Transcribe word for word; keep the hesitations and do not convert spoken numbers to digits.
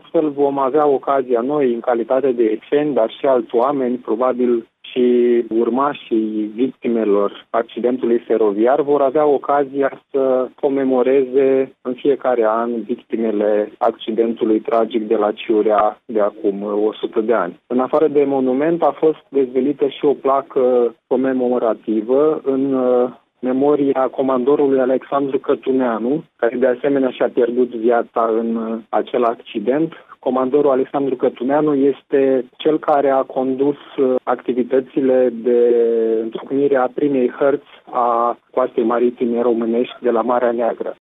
Astfel vom avea ocazia noi, în calitate de eceni, dar și alți oameni, probabil și urmașii victimelor accidentului feroviar, vor avea ocazia să comemoreze în fiecare an victimele accidentului tragic de la Ciurea de acum o sută de ani. În afară de monument a fost dezvelită și o placă comemorativă în memoria comandorului Alexandru Cătuneanu, care de asemenea și-a pierdut viața în acel accident. Comandorul Alexandru Cătuneanu este cel care a condus activitățile de întocmire a primei hărți a coastei maritime românești de la Marea Neagră.